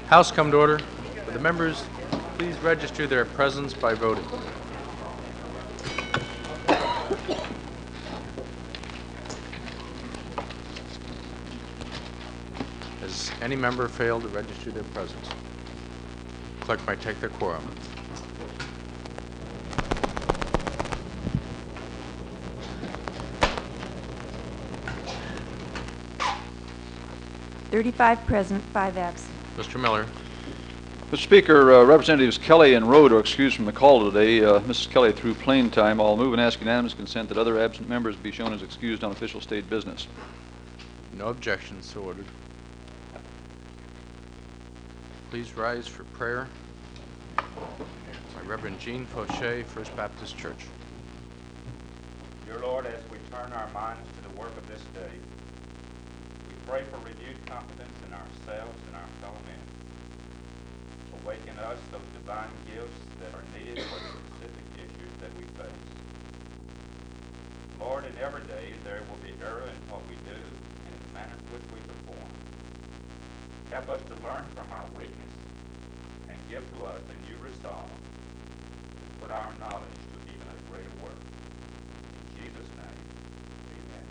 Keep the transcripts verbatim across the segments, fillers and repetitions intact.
House come to order. Will the members please register their presence by voting? Has any member failed to register their presence? Clerk might take their quorum. thirty-five present, five absent. Mister Miller. Mister Speaker, uh, Representatives Kelly and Rode are excused from the call today. Uh, Missus Kelly through plain time. I'll move and ask unanimous consent that other absent members be shown as excused on official state business. No objections, so ordered. Please rise for prayer by Reverend Jean Fauché, First Baptist Church. Dear Lord, as we turn our minds to the work of this day, we pray for renewed confidence in ourselves and our fellow men. Awaken us those divine gifts that are needed for the specific issues that we face. Lord, in every day there will be error in what we do and in the manner in which we perform. Help us to learn from our weakness and give to us a new resolve to put our knowledge to even a greater work. In Jesus' name, amen.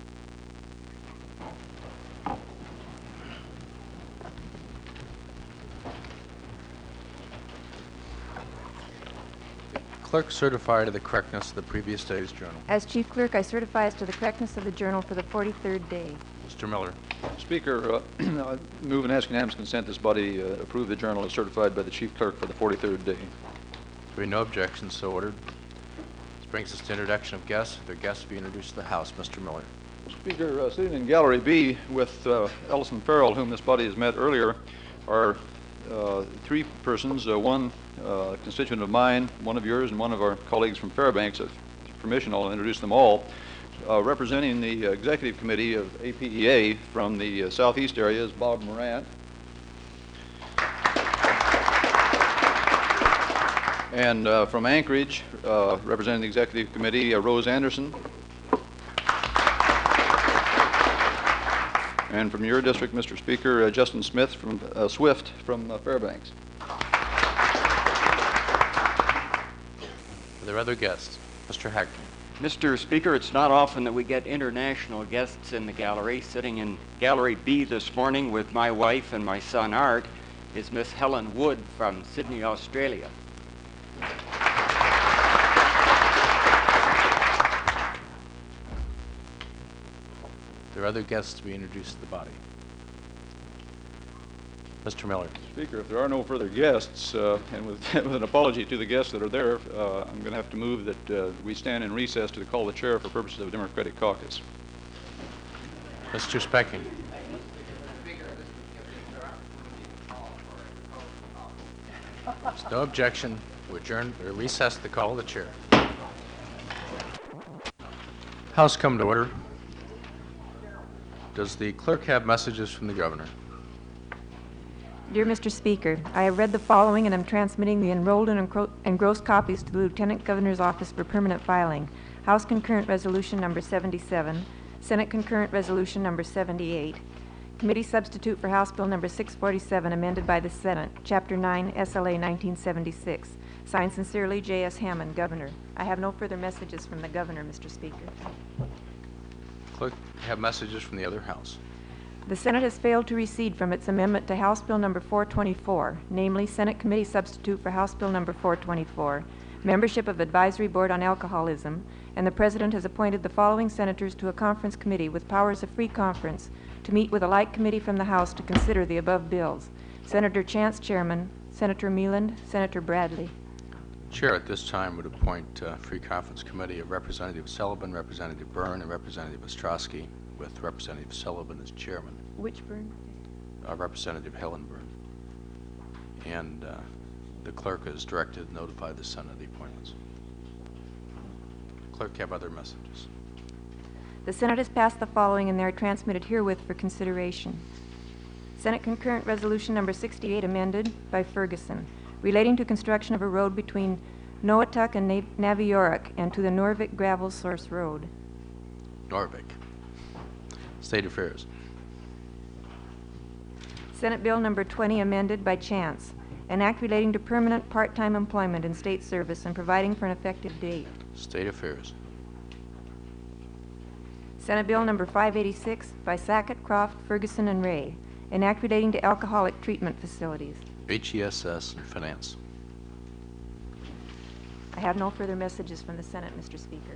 Clerk certify to the correctness of the previous day's journal. As Chief Clerk, I certify as to the correctness of the journal for the forty-third day. Mister Miller. Speaker, uh, I move and ask unanimous consent this body uh, approve the journal as certified by the Chief Clerk for the forty-third day. There be no objections, so ordered. This brings us to introduction of guests. If their guests be introduced to the House. Mister Miller. Speaker, uh, sitting in Gallery B with uh, Ellison Farrell, whom this body has met earlier, are uh, three persons, uh, one uh, constituent of mine, one of yours, and one of our colleagues from Fairbanks. With permission, I'll introduce them all. Uh, representing the uh, Executive Committee of A P E A from the uh, Southeast area is Bob Morant. And uh, from Anchorage, uh, representing the Executive Committee, uh, Rose Anderson. And from your district, Mister Speaker, uh, Justin Smith from uh, Swift from uh, Fairbanks. Are there other guests? Mister Hackney. Mister Speaker, it's not often that we get international guests in the gallery. Sitting in Gallery B this morning with my wife and my son Art is Miss Helen Wood from Sydney, Australia. There are other guests to be introduced to the body. Mister Miller. Speaker, if there are no further guests, uh, and with, with an apology to the guests that are there, uh, I'm going to have to move that uh, we stand in recess to call the chair for purposes of Democratic caucus. Mister Specking. There's no objection. We adjourn or recess to call the chair. House come to order. Does the clerk have messages from the governor? Dear Mister Speaker, I have read the following and am transmitting the enrolled and encro- engrossed copies to the Lieutenant Governor's Office for permanent filing. House Concurrent Resolution Number seventy-seven, Senate Concurrent Resolution Number seventy-eight, Committee Substitute for House Bill Number six forty-seven, amended by the Senate, Chapter nine, S L A nineteen seventy-six. Signed sincerely, J S Hammond, Governor. I have no further messages from the Governor, Mister Speaker. Clerk, have messages from the other House. The Senate has failed to recede from its amendment to House Bill Number four twenty-four, namely Senate Committee Substitute for House Bill Number four twenty-four, membership of Advisory Board on Alcoholism, and the President has appointed the following senators to a conference committee with powers of free conference to meet with a like committee from the House to consider the above bills. Senator Chance, Chairman, Senator Mealand, Senator Bradley. Chair at this time would appoint uh, Free Conference Committee of Representative Sullivan, Representative Byrne, and Representative Ostrowski, with Representative Sullivan as chairman. Which Byrne? Uh, Representative Helen Byrne. And uh, the clerk is directed to notify the Senate of the appointments. Clerk, have other messages. The Senate has passed the following and they are transmitted herewith for consideration. Senate Concurrent Resolution Number sixty-eight, amended by Ferguson, relating to construction of a road between Noatuk and Na- Naviorick and to the Norvik Gravel Source Road. Norvik. State Affairs. Senate Bill Number twenty amended by chance, an act relating to permanent part-time employment in state service and providing for an effective date. State Affairs. Senate Bill Number five eighty-six by Sackett, Croft, Ferguson, and Ray, an act relating to alcoholic treatment facilities. H E S S and Finance. I have no further messages from the Senate, Mister Speaker.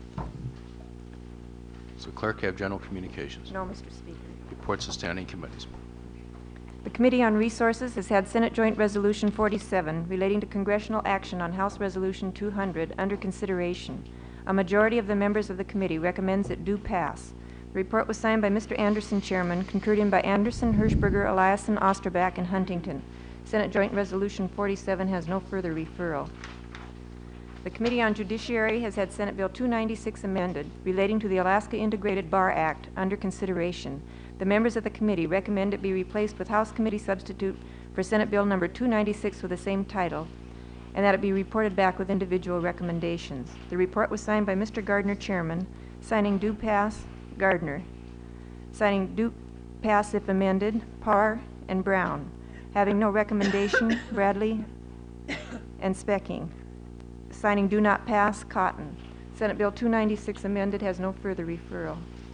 Does the clerk have general communications? No, Mister Speaker. Reports of standing committees. The Committee on Resources has had Senate Joint Resolution forty-seven relating to congressional action on House Resolution two hundred under consideration. A majority of the members of the committee recommends it do pass. The report was signed by Mister Anderson, Chairman, concurred in by Anderson, Hirschberger, Eliason, Osterbach, and Huntington. Senate Joint Resolution forty-seven has no further referral. The Committee on Judiciary has had Senate Bill two ninety-six amended relating to the Alaska Integrated Bar Act under consideration. The members of the committee recommend it be replaced with House Committee substitute for Senate Bill Number two ninety-six with the same title, and that it be reported back with individual recommendations. The report was signed by Mister Gardner, Chairman, signing do pass, Gardner, signing do pass if amended, Parr, and Brown, having no recommendation, Bradley, and Specking, signing do not pass, Cotton. Senate Bill two ninety-six amended has no further referral.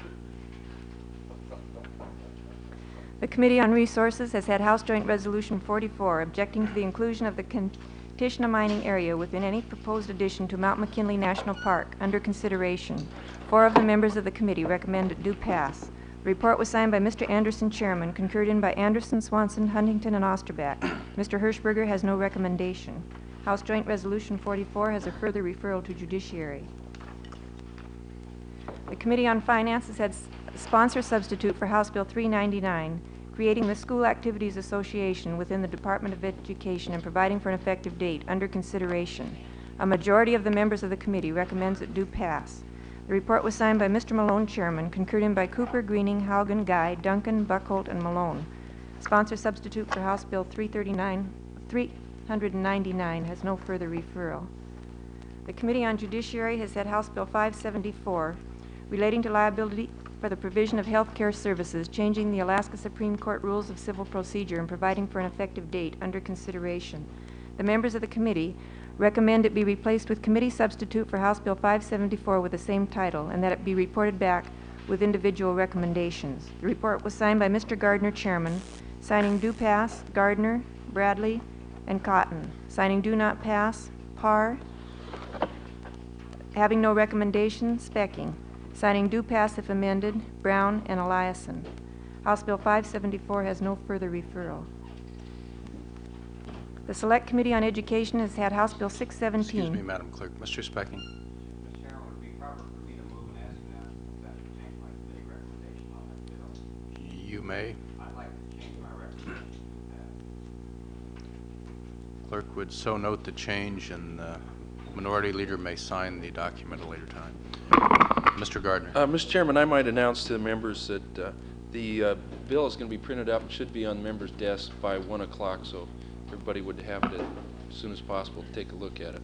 The Committee on Resources has had House Joint Resolution forty-four objecting to the inclusion of the Kantishna mining area within any proposed addition to Mount McKinley National Park under consideration. Four of the members of the committee recommend it do pass. The report was signed by Mister Anderson, Chairman, concurred in by Anderson, Swanson, Huntington, and Osterbach. Mister Hirschberger has no recommendation. House Joint Resolution forty-four has a further referral to Judiciary. The Committee on Finance has had s- sponsor substitute for House Bill three ninety-nine, creating the School Activities Association within the Department of Education and providing for an effective date under consideration. A majority of the members of the committee recommends it do pass. The report was signed by Mister Malone, Chairman, concurred in by Cooper, Greening, Haugen, Guy, Duncan, Buckholt, and Malone. Sponsor substitute for House Bill three thirty-nine, three ninety-nine has no further referral. The Committee on Judiciary has had House Bill five seventy-four relating to liability for the provision of health care services, changing the Alaska Supreme Court Rules of Civil Procedure and providing for an effective date under consideration. The members of the committee recommend it be replaced with committee substitute for House Bill five seventy-four with the same title, and that it be reported back with individual recommendations. The report was signed by Mister Gardner, Chairman, signing do pass, Gardner, Bradley, and Cotton. Signing do not pass, Parr. Having no recommendation, Specking. Signing do pass if amended, Brown and Eliason. House Bill five seventy-four has no further referral. The Select Committee on Education has had House Bill six seventeen. Excuse me, Madam Clerk. Mister Specking. Mister Chairman, would it be proper for me to move and ask that, that to change my committee recommendation on that bill? You may. I'd like to change my recommendation to Clerk would so note the change, and the minority leader may sign the document at a later time. Mister Gardner. Uh, Mister Chairman, I might announce to the members that uh, the uh, bill is going to be printed up and should be on the members' desks by one o'clock, so everybody would have it as soon as possible to take a look at it.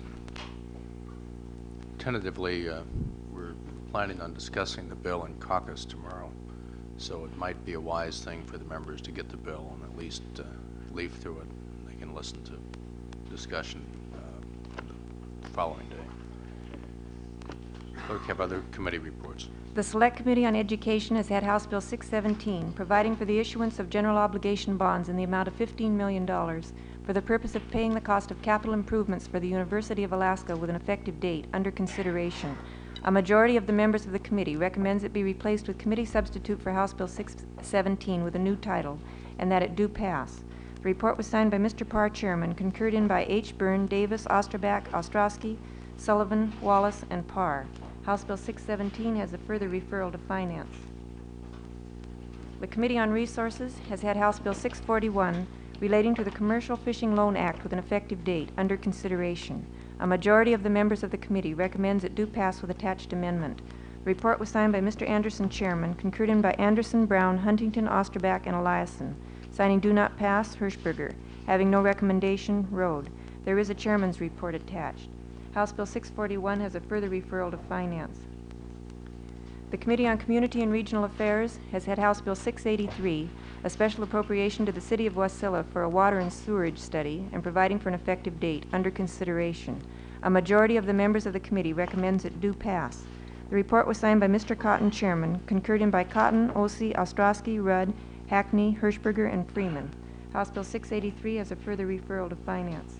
Tentatively, uh, we're planning on discussing the bill in caucus tomorrow, so it might be a wise thing for the members to get the bill and at least uh, leaf through it. They can listen to discussion uh, the following day. Clerk, have other committee reports. The Select Committee on Education has had House Bill six seventeen, providing for the issuance of general obligation bonds in the amount of fifteen million dollars for the purpose of paying the cost of capital improvements for the University of Alaska with an effective date under consideration. A majority of the members of the committee recommends it be replaced with committee substitute for House Bill six seventeen with a new title, and that it do pass. The report was signed by Mister Parr, Chairman, concurred in by H. Byrne, Davis, Osterbach, Ostrowski, Sullivan, Wallace, and Parr. House Bill six seventeen has a further referral to Finance. The Committee on Resources has had House Bill six forty-one relating to the Commercial Fishing Loan Act with an effective date under consideration. A majority of the members of the committee recommends it do pass with attached amendment. The report was signed by Mister Anderson, Chairman, concurred in by Anderson, Brown, Huntington, Osterbach, and Eliason. Signing do not pass, Hirschberger. Having no recommendation, Rode. There is a chairman's report attached. House Bill six forty-one has a further referral to Finance. The Committee on Community and Regional Affairs has had House Bill six eighty-three, a special appropriation to the City of Wasilla for a water and sewerage study and providing for an effective date, under consideration. A majority of the members of the committee recommends it do pass. The report was signed by Mister Cotton, Chairman, concurred in by Cotton, Ossie, Ostrowski, Rudd, Hackney, Hirschberger, and Freeman. House Bill six eighty-three has a further referral to Finance.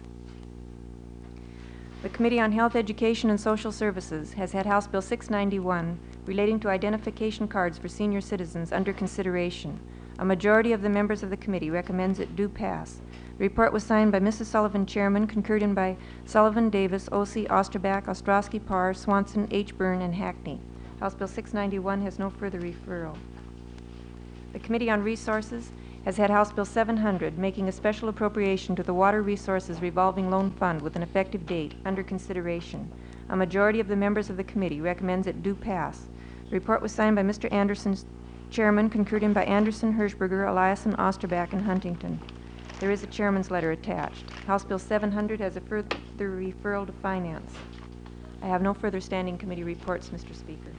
The Committee on Health, Education, and Social Services has had House Bill six ninety-one relating to identification cards for senior citizens under consideration. A majority of the members of the committee recommends it do pass. The report was signed by Missus Sullivan, Chairman, concurred in by Sullivan, Davis, Ossie, Osterbach, Ostrowski, Parr, Swanson, H. Byrne, and Hackney. House Bill six ninety-one has no further referral. The Committee on Resources has had House Bill seven hundred, making a special appropriation to the Water Resources Revolving Loan Fund with an effective date, under consideration. A majority of the members of the committee recommends it do pass. The report was signed by Mister Anderson, Chairman, concurred in by Anderson, Hirschberger, Eliason, Osterbach, and Huntington. There is a chairman's letter attached. House Bill seven hundred has a further referral to Finance. I have no further standing committee reports, Mister Speaker.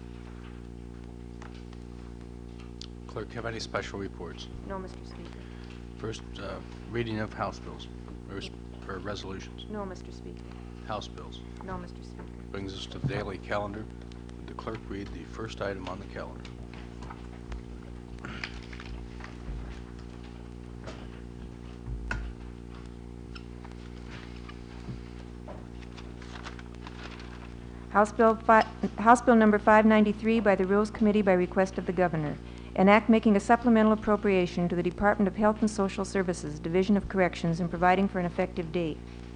Clerk, have any special reports? No, Mister Speaker. First, uh, reading of House bills, or, s- or resolutions. No, Mister Speaker. House bills. No, Mister Speaker. Brings us to the daily calendar. Would the clerk read the first item on the calendar? House Bill, fi- House Bill Number five ninety-three by the Rules Committee by request of the Governor. An act making a supplemental appropriation to the Department of Health and Social Services, Division of Corrections, and providing for an effective date.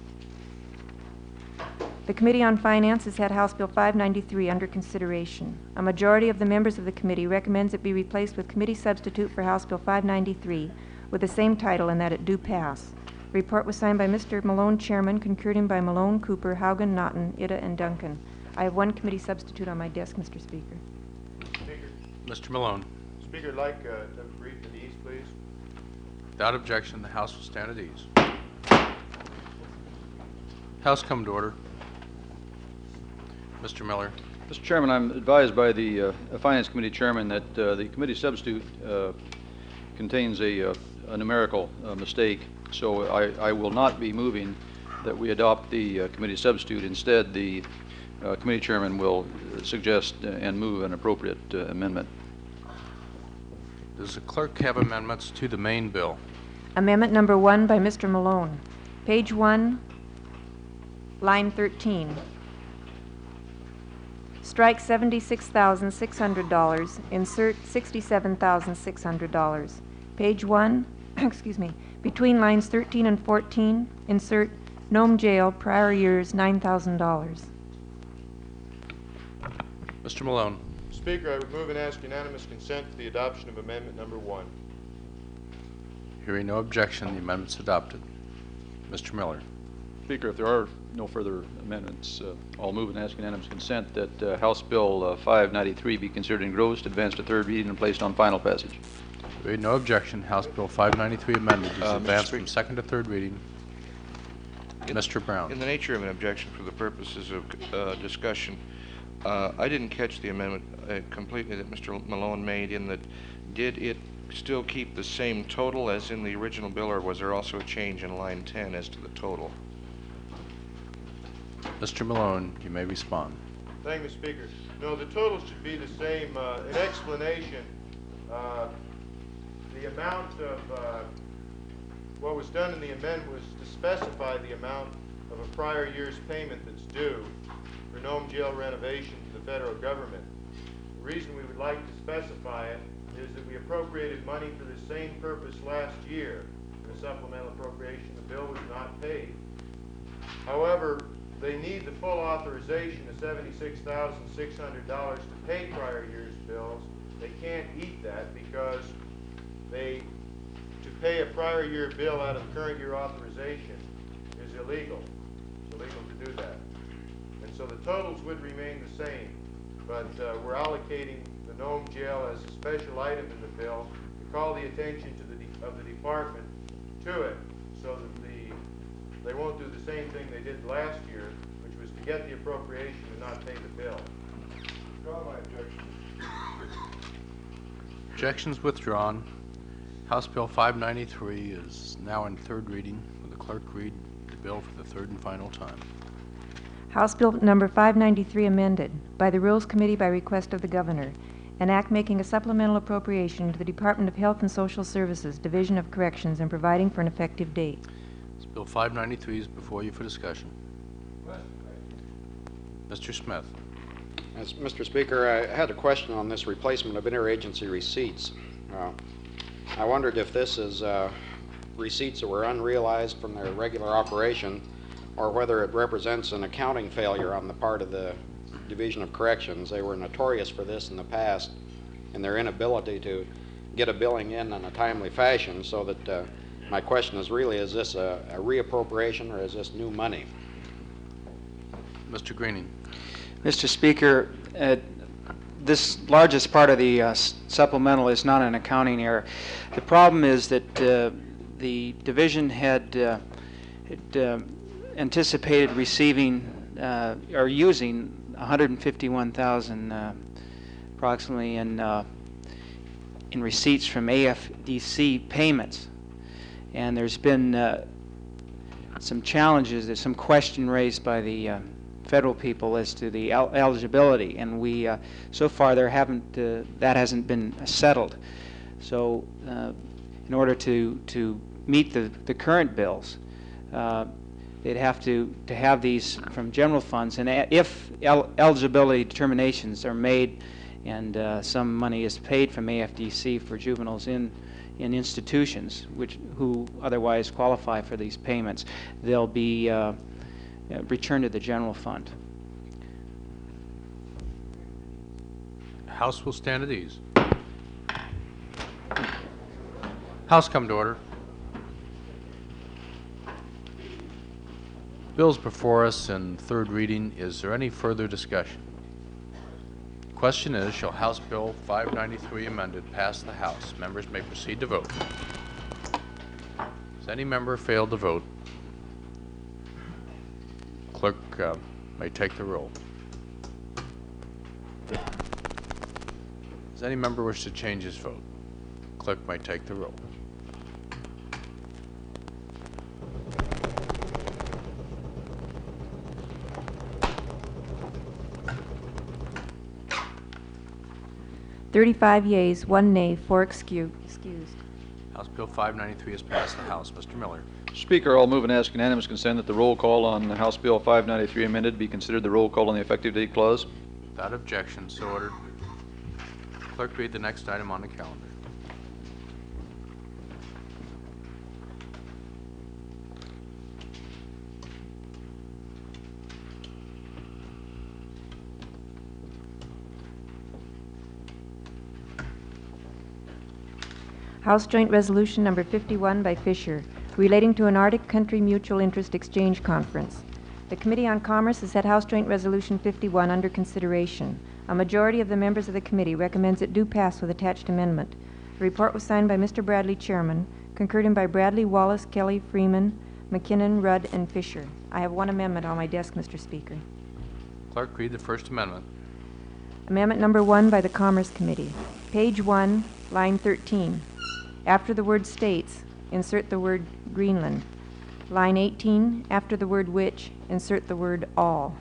The Committee on Finance has had House Bill five ninety-three under consideration. A majority of the members of the committee recommends it be replaced with committee substitute for House Bill five ninety-three with the same title and that it do pass. The report was signed by Mister Malone, Chairman, concurred in by Malone, Cooper, Haugen, Naughton, Ida, and Duncan. I have one committee substitute on my desk, Mister Speaker. Speaker, Mister Malone, Speaker, I'd like uh, to brief at ease, please. without objection, the House will stand at ease. House come to order. Mister Miller. Mister Chairman, I'm advised by the uh, Finance Committee Chairman that uh, the committee substitute uh, contains a, uh, a numerical uh, mistake, so I, I will not be moving that we adopt the uh, committee substitute. Instead, the uh, committee chairman will uh, suggest and move an appropriate uh, amendment. Does the clerk have amendments to the main bill? Amendment number one by Mister Malone. Page one, line thirteen. Strike seventy-six thousand six hundred dollars, insert sixty-seven thousand six hundred dollars. Page one, excuse me, between lines thirteen and fourteen, insert Nome Jail, prior years, nine thousand dollars. Mister Malone. Speaker, I would move and ask unanimous consent to the adoption of amendment number one. Hearing no objection, the amendment's adopted. Mister Miller. Speaker, if there are no further amendments, uh, I'll move and ask unanimous consent that uh, House Bill uh, five ninety-three be considered engrossed, advanced to third reading, and placed on final passage. Hearing no objection, House Bill five ninety-three amended is Uh, Mister advanced Speaker. from second to third reading. Mister Brown. In the nature of an objection for the purposes of uh, discussion, uh, I didn't catch the amendment uh, completely that Mister Malone made in that, did it still keep the same total as in the original bill, or was there also a change in line ten as to the total? Mister Malone, you may respond. Thank you, Mister Speaker. No, the total should be the same. Uh, in explanation, uh, the amount of, uh, what was done in the amendment was to specify the amount of a prior year's payment that's due for Nome Jail renovation to the federal government. The reason we would like to specify it is that we appropriated money for the same purpose last year in a supplemental appropriation. The bill was not paid. However, they need the full authorization of seventy-six thousand six hundred dollars to pay prior year's bills. They can't eat that because they, to pay a prior year bill out of the current year authorization is illegal. It's illegal to do that. And so the totals would remain the same, but uh, we're allocating the Nome Jail as a special item in the bill to call the attention to the de- of the department to it, so that the they won't do the same thing they did last year, which was to get the appropriation and not pay the bill. Draw my objection. Objections withdrawn. House Bill five ninety-three is now in third reading. Will the clerk read the bill for the third and final time? House Bill Number five ninety-three amended by the Rules Committee by request of the Governor. An act making a supplemental appropriation to the Department of Health and Social Services, Division of Corrections, and providing for an effective date. This Bill five ninety-three is before you for discussion. Mister Smith. As Mister Speaker, I had a question on this replacement of interagency receipts. Uh, I wondered if this is uh, receipts that were unrealized from their regular operation, or whether it represents an accounting failure on the part of the Division of Corrections. They were notorious for this in the past, in their inability to get a billing in in a timely fashion, so that uh, my question is really, is this a, a reappropriation or is this new money? Mister Greening. Mister Speaker, uh, this largest part of the uh, supplemental is not an accounting error. The problem is that uh, the division had, uh, had uh, anticipated receiving uh, or using one hundred fifty-one thousand uh, approximately in uh, in receipts from A F D C payments, and there's been uh, some challenges. There's some question raised by the uh, federal people as to the el eligibility, and we uh, so far there haven't uh, that hasn't been settled. So, uh, in order to to meet the the current bills, uh, they'd have to to have these from general funds, and if el eligibility determinations are made, and uh, some money is paid from A F D C for juveniles in in institutions which who otherwise qualify for these payments, they'll be uh, Uh, return to the general fund. House will stand at ease. House come to order. Bills before us in third reading. Is there any further discussion? Question is, shall House Bill five ninety-three amended pass the House? Members may proceed to vote. Has any member failed to vote? Clerk uh, may take the roll. Does any member wish to change his vote? Clerk may take the roll. thirty-five yeas, one nay, four excu excused. House Bill five ninety-three has passed the House. Mister Miller. Speaker, I'll move and ask unanimous consent that the roll call on House Bill five ninety-three amended be considered the roll call on the effective date clause. Without objection, so ordered. Clerk, read the next item on the calendar. House Joint Resolution Number fifty-one by Fisher, relating to an Arctic Country Mutual Interest Exchange Conference. The Committee on Commerce has had House Joint Resolution fifty-one under consideration. A majority of the members of the committee recommends it do pass with attached amendment. The report was signed by Mister Bradley, Chairman, concurred in by Bradley, Wallace, Kelly, Freeman, McKinnon, Rudd, and Fisher. I have one amendment on my desk, Mister Speaker. Clerk, read the First Amendment. Amendment number one by the Commerce Committee. Page one, line thirteen. After the word states, insert the word Greenland. Line eighteen, after the word which, insert the word all.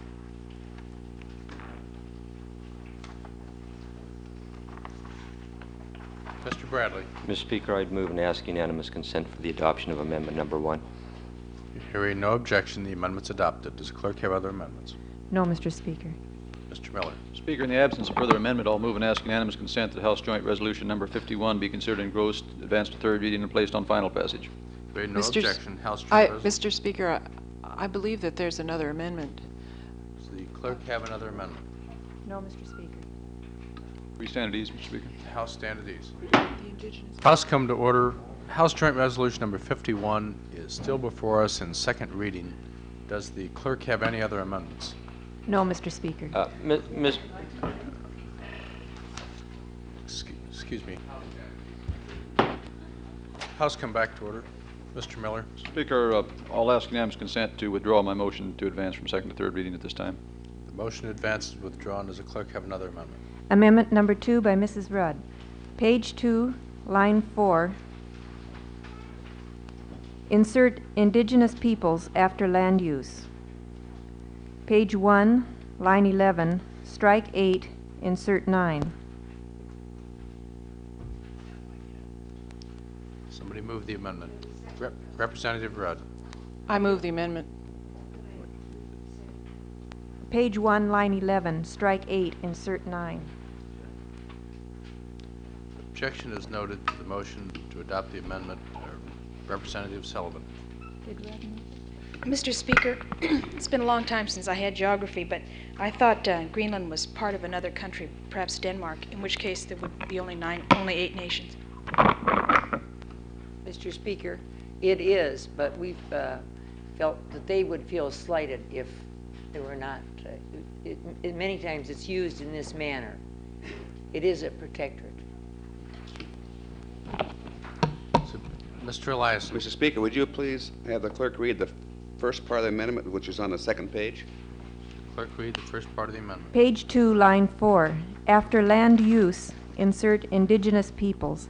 Mister Bradley. Mister Speaker, I'd move and ask unanimous consent for the adoption of amendment number one. Hearing no objection, the amendment's adopted. Does the clerk have other amendments? No, Mister Speaker. Mister Miller. Speaker, in the absence of further amendment, I'll move and ask unanimous consent that House Joint Resolution Number fifty-one be considered engrossed, advanced to third reading, and placed on final passage. Hearing no Mister S- objection, House Joint I, Resolution. Mister Speaker, I, I believe that there's another amendment. Does the clerk have another amendment? No, Mister Speaker. We stand at ease, Mister Speaker. House stand at ease. The indigenous. House come to order. House Joint Resolution Number fifty-one is still before us in second reading. Does the clerk have any other amendments? No, Mister Speaker. Uh, mi- mis Excuse, excuse me. House come back to order. Mister Miller. Speaker, uh, I'll ask unanimous consent to withdraw my motion to advance from second to third reading at this time. The motion to advance is withdrawn. Does the clerk have another amendment? Amendment number two by Missus Rudd. Page two, line four. Insert indigenous peoples after land use. Page one, line eleven, strike eight, insert nine. Somebody move the amendment. Rep- Representative Rudd. I move the amendment. Page one, line eleven, strike eight, insert nine. Objection is noted to the motion to adopt the amendment. Uh, Representative Sullivan. Mister Speaker, it's been a long time since I had geography, but I thought uh, Greenland was part of another country, perhaps Denmark, in which case there would be only nine, only eight nations. Mister Speaker, it is, but we've uh, felt that they would feel slighted if they were not. Uh, it, it, many times it's used in this manner. It is a protectorate. So, Mister Elias. Mister Speaker, would you please have the clerk read the first part of the amendment, which is on the second page? Clerk, read the first part of the amendment. Page two, line four. After land use, insert indigenous peoples.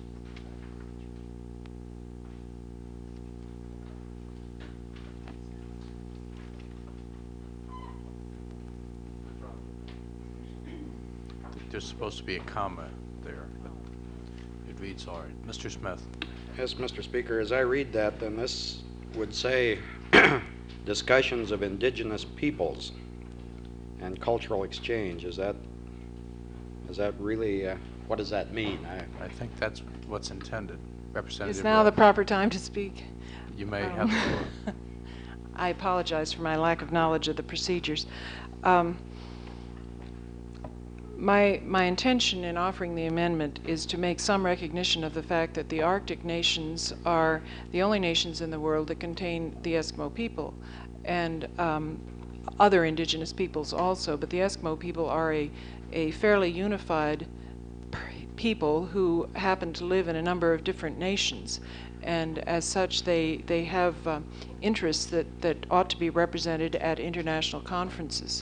There's supposed to be a comma there, but it reads all right. Mister Smith. Yes, Mister Speaker, as I read that, then this would say discussions of indigenous peoples and cultural exchange. Is that is that really, uh, what does that mean? I, I think that's what's intended. Representative Is now the Rudd. proper time to speak? You may Um, have the floor. I apologize for my lack of knowledge of the procedures. Um, My, my intention in offering the amendment is to make some recognition of the fact that the Arctic nations are the only nations in the world that contain the Eskimo people and um, other indigenous peoples also, but the Eskimo people are a, a fairly unified people who happen to live in a number of different nations, and as such they, they have uh, interests that, that ought to be represented at international conferences.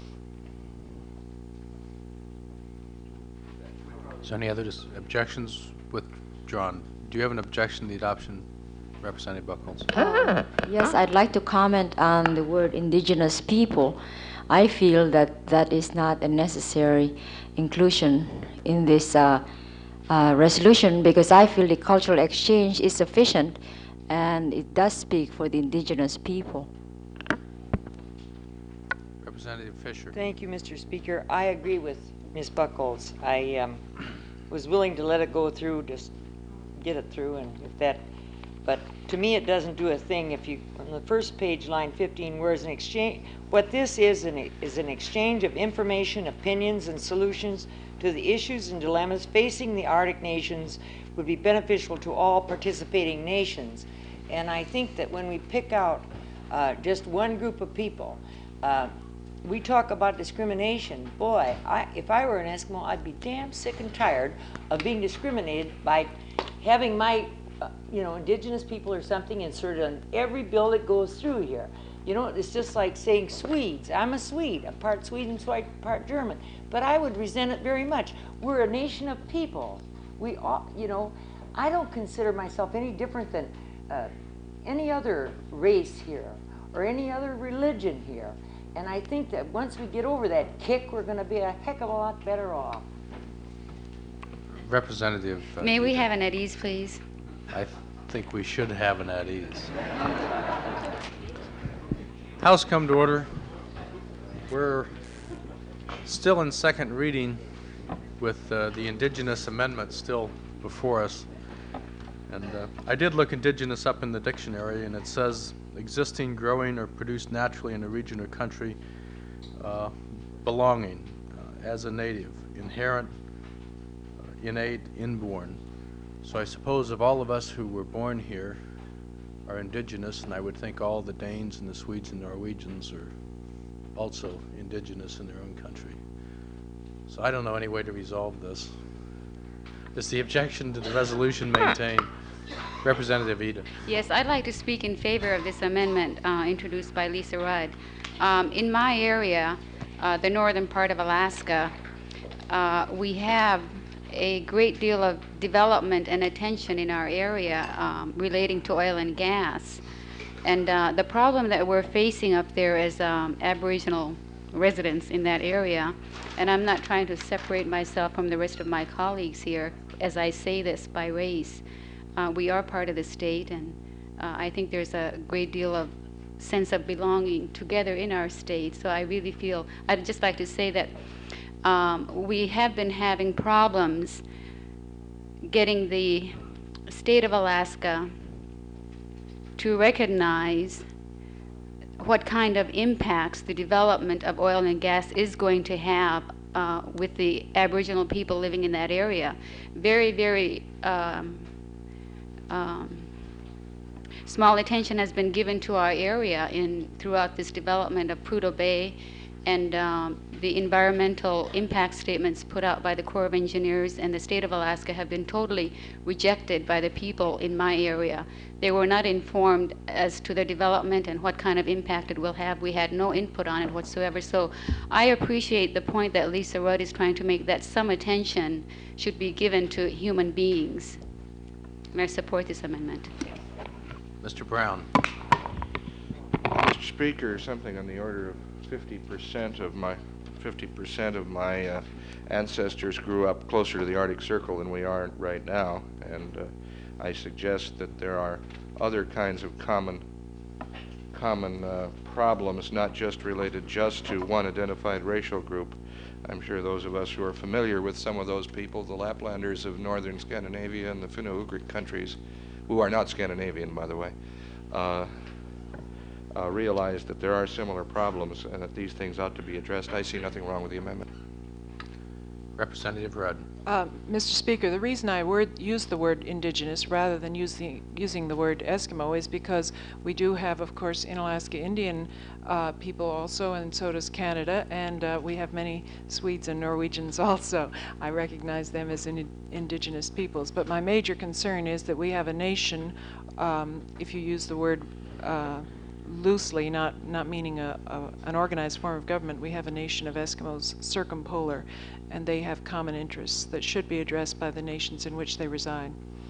Is there any other dis- objections withdrawn? Do you have an objection to the adoption, Representative Buckles? Uh, yes, I'd like to comment on the word indigenous people. I feel that that is not a necessary inclusion in this uh, uh, resolution because I feel the cultural exchange is sufficient and it does speak for the indigenous people. Representative Fisher. Thank you, Mister Speaker. I agree with Miz Buckles. I um, was willing to let it go through, just get it through, and if that, but to me it doesn't do a thing if you, on the first page, line fifteen, whereas an exchange, what this is, an, is an exchange of information, opinions, and solutions to the issues and dilemmas facing the Arctic nations would be beneficial to all participating nations. And I think that when we pick out uh, just one group of people, uh, we talk about discrimination. Boy, I, if I were an Eskimo, I'd be damn sick and tired of being discriminated by having my, uh, you know, indigenous people or something inserted on every bill that goes through here. You know, it's just like saying Swedes. I'm a Swede. I'm part Sweden, part German. But I would resent it very much. We're a nation of people. We all, you know, I don't consider myself any different than uh, any other race here or any other religion here. And I think that once we get over that kick, we're going to be a heck of a lot better off. Representative. Uh, May we have an at ease, please? I th- think we should have an at ease. House come to order. We're still in second reading with uh, the indigenous amendment still before us. And uh, I did look indigenous up in the dictionary, and it says existing, growing, or produced naturally in a region or country, uh, belonging uh, as a native, inherent, uh, innate, inborn. So I suppose if all of us who were born here are indigenous, and I would think all the Danes and the Swedes and Norwegians are also indigenous in their own country. So I don't know any way to resolve this. Is the objection to the resolution maintained? Representative Ida. Yes, I'd like to speak in favor of this amendment uh, introduced by Lisa Rudd. Um, in my area, uh, the northern part of Alaska, uh, we have a great deal of development and attention in our area um, relating to oil and gas. And uh, the problem that we're facing up there as um, Aboriginal residents in that area, and I'm not trying to separate myself from the rest of my colleagues here as I say this by race. Uh, we are part of the state, and uh, I think there's a great deal of sense of belonging together in our state. So I really feel, I'd just like to say that um, we have been having problems getting the state of Alaska to recognize what kind of impacts the development of oil and gas is going to have uh, with the Aboriginal people living in that area. Very, very um, um, small attention has been given to our area in throughout this development of Prudhoe Bay, and um, the environmental impact statements put out by the Corps of Engineers and the state of Alaska have been totally rejected by the people in my area. They were not informed as to the development and what kind of impact it will have. We had no input on it whatsoever. So I appreciate the point that Lisa Rudd is trying to make, that some attention should be given to human beings. And I support this amendment. Mister Brown. Mister Speaker, something on the order of fifty percent of my fifty percent of my uh, ancestors grew up closer to the Arctic Circle than we are right now, and uh, I suggest that there are other kinds of common common uh, problems, not just related just to one identified racial group. I'm sure those of us who are familiar with some of those people, the Laplanders of northern Scandinavia and the Finno-Ugric countries, who are not Scandinavian, by the way, uh, uh, realize that there are similar problems and that these things ought to be addressed. I see nothing wrong with the amendment. Representative Rudd. Uh, Mister Speaker, the reason I word, use the word indigenous rather than use the, using the word Eskimo is because we do have, of course, in Alaska Indian uh, people also, and so does Canada, and uh, we have many Swedes and Norwegians also. I recognize them as in, indigenous peoples. But my major concern is that we have a nation, um, if you use the word uh, loosely, not, not meaning a, a, an organized form of government, we have a nation of Eskimos circumpolar, and they have common interests that should be addressed by the nations in which they reside.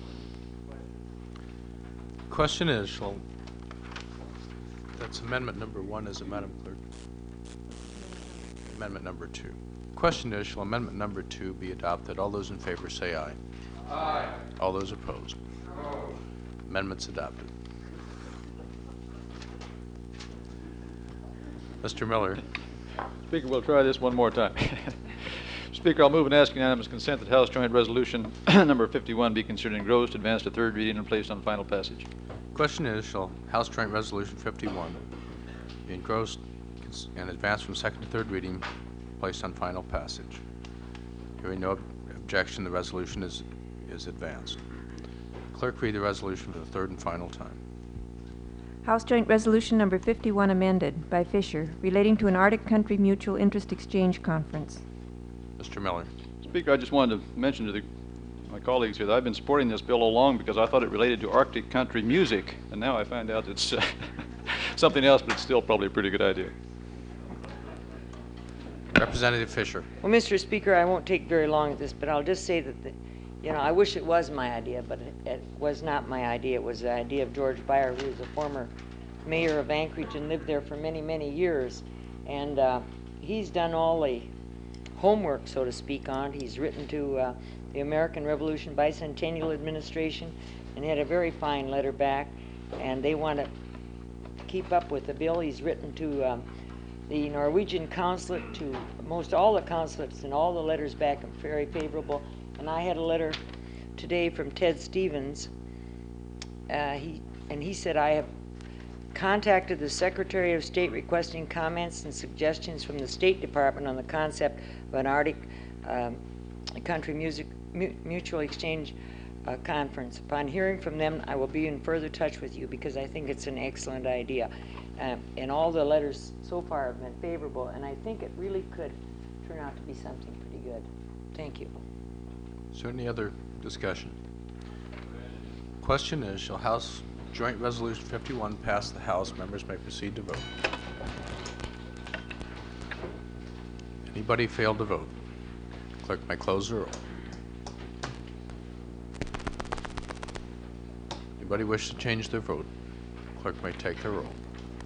Question is, shall, that's amendment number one, is it, Madam Clerk? Amendment number two. Question is, shall amendment number two be adopted? All those in favor say aye. Aye. All those opposed? No. Amendment's adopted. Mister Miller. Speaker, we'll try this one more time. Speaker, I'll move and ask unanimous consent that House Joint Resolution number fifty-one be considered engrossed, advanced to third reading, and placed on final passage. Question is, shall House Joint Resolution fifty-one be engrossed and advanced from second to third reading, placed on final passage? Hearing no ob objection, the resolution is, is advanced. Clerk, read the resolution for the third and final time. House Joint Resolution Number fifty-one amended by Fisher relating to an Arctic Country Mutual Interest Exchange Conference. Mister Miller. Speaker, I just wanted to mention to the, my colleagues here that I've been supporting this bill all along because I thought it related to Arctic country music, and now I find out it's uh, something else, but it's still probably a pretty good idea. Representative Fisher. Well, Mister Speaker, I won't take very long at this, but I'll just say that, the, you know, I wish it was my idea, but it, it was not my idea. It was the idea of George Beyer, who was a former mayor of Anchorage and lived there for many, many years. And uh, he's done all the homework, so to speak, on it. He's written to uh, the American Revolution Bicentennial Administration and had a very fine letter back, and they want to keep up with the bill. He's written to um, the Norwegian consulate, to most all the consulates, and all the letters back are very favorable. And I had a letter today from Ted Stevens, uh, he, and he said, I have contacted the Secretary of State requesting comments and suggestions from the State Department on the concept of an Arctic um, country music mu mutual exchange uh, conference. Upon hearing from them, I will be in further touch with you because I think it's an excellent idea. Um, and all the letters so far have been favorable, and I think it really could turn out to be something pretty good. Thank you. Is there any other discussion? Question is, shall House Joint Resolution fifty-one pass the House? Members may proceed to vote. Anybody failed to vote? Clerk may close the roll. Anybody wish to change their vote? Clerk may take the roll.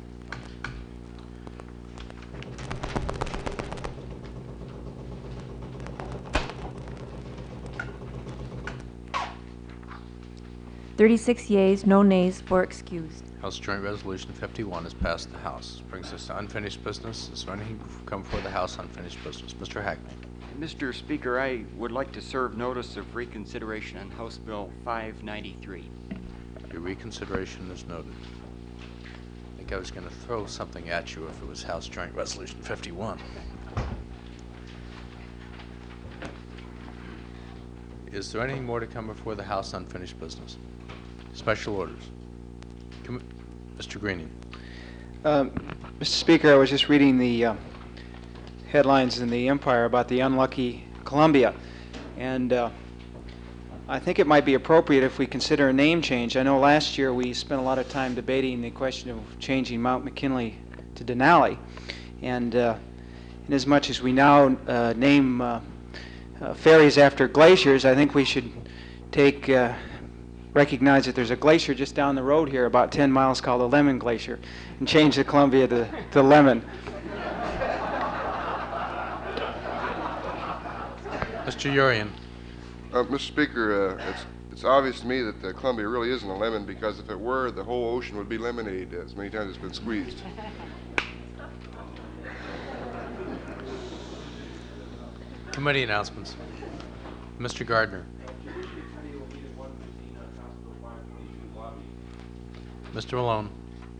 thirty-six yeas, no nays, four excused. House Joint Resolution fifty-one has passed the House. This brings us to unfinished business. Is there anything come before the House unfinished business? Mister Hackney. Mister Speaker, I would like to serve notice of reconsideration on House Bill five ninety-three. Your reconsideration is noted. I think I was going to throw something at you if it was House Joint Resolution fifty-one. Is there anything more to come before the House unfinished business? Special orders. Com Mister Greening. Um, Mister Speaker, I was just reading the uh, headlines in the Empire about the unlucky Columbia, and uh, I think it might be appropriate if we consider a name change. I know last year we spent a lot of time debating the question of changing Mount McKinley to Denali, and uh, in as much as we now uh, name uh, uh, ferries after glaciers, I think we should take uh, recognize that there's a glacier just down the road here, about ten miles, called the Lemon Glacier, and change the Columbia to, to Lemon. Mister Urian. Uh, Mister Speaker, uh, it's, it's obvious to me that the Columbia really isn't a lemon, because if it were, the whole ocean would be lemonade, as many times it's been squeezed. Committee announcements. Mister Gardner. Mister Malone.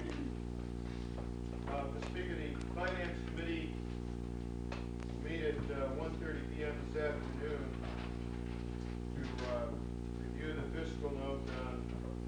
Uh, Mister Speaker, the Finance Committee will meet at uh, one thirty p m this afternoon to uh, review the fiscal note on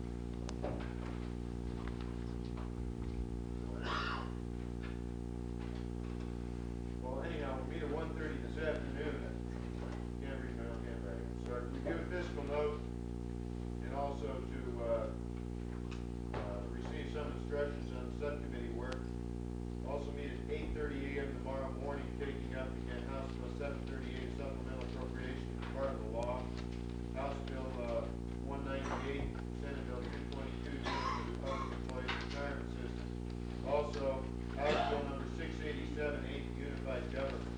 well, anyhow, we'll meet at one thirty this afternoon. I can't read my own handwriting. So review the fiscal note and also to uh, Uh, receive some instructions on subcommittee work. Also meet at eight thirty a m tomorrow morning, taking up again House Bill seven thirty-eight, supplemental appropriation for part of the law, House Bill uh, one ninety-eight, Senate Bill two twenty-two, dealing with the public employees retirement system. Also, House Bill number six eighty-seven, eight, unified government.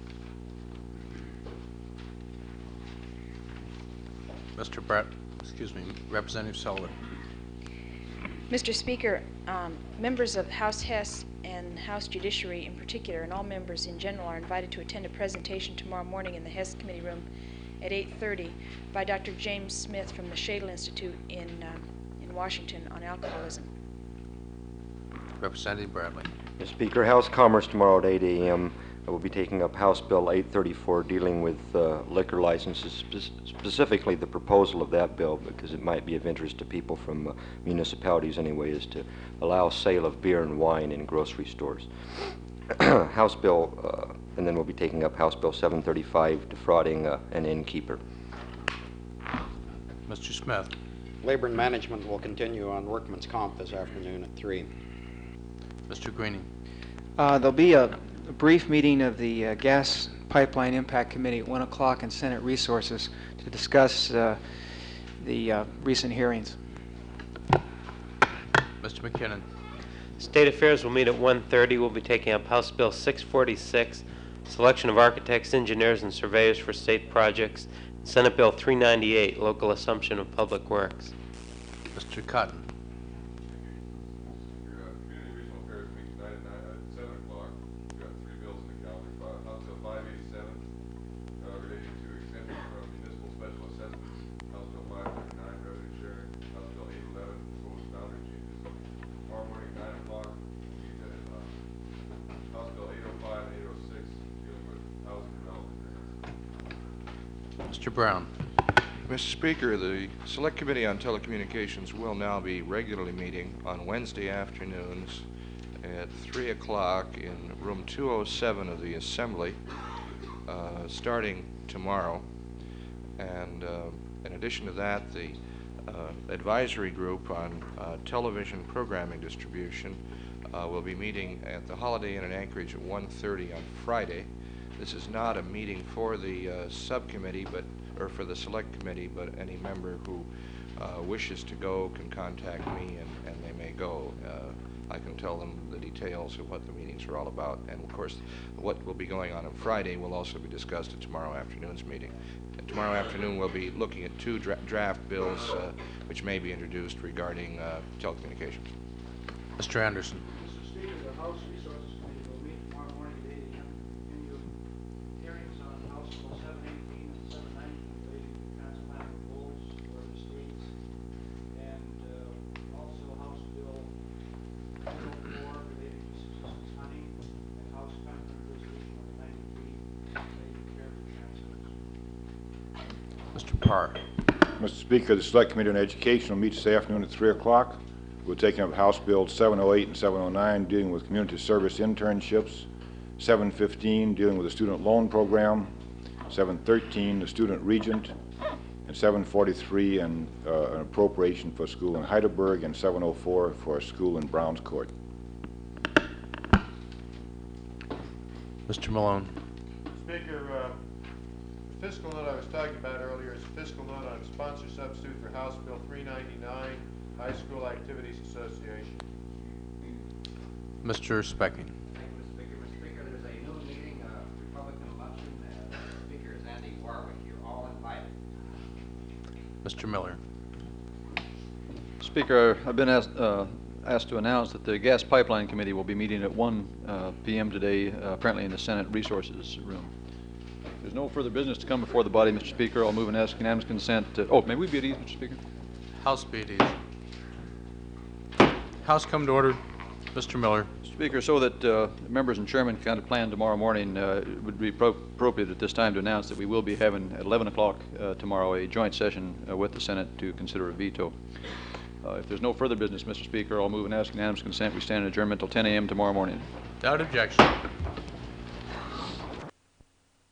Mister Brett, excuse me, Representative Sullivan. Mister Speaker, um, members of House Hess and House Judiciary in particular, and all members in general, are invited to attend a presentation tomorrow morning in the Hess Committee room at eight thirty by Doctor James Smith from the Shadle Institute in, um, in Washington on alcoholism. Representative Bradley. Mister Speaker, House Commerce tomorrow at eight a m will be taking up House Bill eight thirty-four, dealing with uh, liquor licenses, spe specifically the proposal of that bill, because it might be of interest to people from uh, municipalities anyway, is to allow sale of beer and wine in grocery stores. House Bill, uh, and then we'll be taking up House Bill seven thirty-five, defrauding uh, an innkeeper. Mister Smith. Labor and Management will continue on workman's comp this afternoon at three. Mister Greening. Uh, there'll be a, a brief meeting of the uh, Gas Pipeline Impact Committee at one o'clock in Senate Resources to discuss uh, the uh, recent hearings. Mister McKinnon. State Affairs will meet at one thirty. We'll be taking up House Bill six forty-six, Selection of Architects, Engineers, and Surveyors for State Projects, Senate Bill three ninety-eight, Local Assumption of Public Works. Mister Cotton. Mister Brown. Mister Speaker, the Select Committee on Telecommunications will now be regularly meeting on Wednesday afternoons at three o'clock in room two oh seven of the Assembly, uh, starting tomorrow. And uh, in addition to that, the uh, advisory group on uh, television programming distribution uh, will be meeting at the Holiday Inn in Anchorage at one thirty on Friday. this is not a meeting for the uh, subcommittee, but, or for the select committee, but any member who uh, wishes to go can contact me and, and they may go. Uh, I can tell them the details of what the meetings are all about. And of course, what will be going on on Friday will also be discussed at tomorrow afternoon's meeting. And tomorrow afternoon we'll be looking at two dra draft bills uh, which may be introduced regarding uh, telecommunications. Mister Anderson. Mister Speaker, the House Resources Committee will meet tomorrow morning at eight A M to continue hearings on House Bill seven eighteen and seven nineteen relating to transplanted goals for the states, and uh, also House Bill one oh four relating to subsistence hunting, and House Country Resolution number ninety-three relating to caribou transfers. Mister Parr. Mister Speaker, the Select Committee on Education will meet this afternoon at three o'clock. We're taking up House Bill seven oh eight and seven oh nine dealing with community service internships, seven fifteen dealing with the student loan program, seven thirteen the student regent, and seven forty-three and uh, an appropriation for a school in Heidelberg, and seven oh four for a school in Browns Court. Mister Malone. Speaker, uh, the fiscal note I was talking about earlier is a fiscal note on sponsor substitute for House Bill three ninety-nine, High School Activities Association. Mister Specking. Thank you, Mister Speaker. Mister Speaker, there's a noon meeting, uh, Republican election. Uh, the Speaker is Andy Warwick. You're all invited. Mister Miller. Speaker, I've been asked, uh, asked to announce that the Gas Pipeline Committee will be meeting at one uh, p m today, uh, apparently in the Senate Resources Room. If there's no further business to come before the body, Mister Speaker, I'll move and ask unanimous consent. To, oh, may we be at ease, Mister Speaker? House be at ease. House come to order. Mister Miller. Speaker, so that uh, members and chairman can kind of plan tomorrow morning, uh, it would be pro appropriate at this time to announce that we will be having at eleven o'clock uh, tomorrow a joint session uh, with the Senate to consider a veto. Uh, if there's no further business, Mister Speaker, I'll move and ask unanimous consent. We stand in adjournment until ten A M tomorrow morning. Without objection.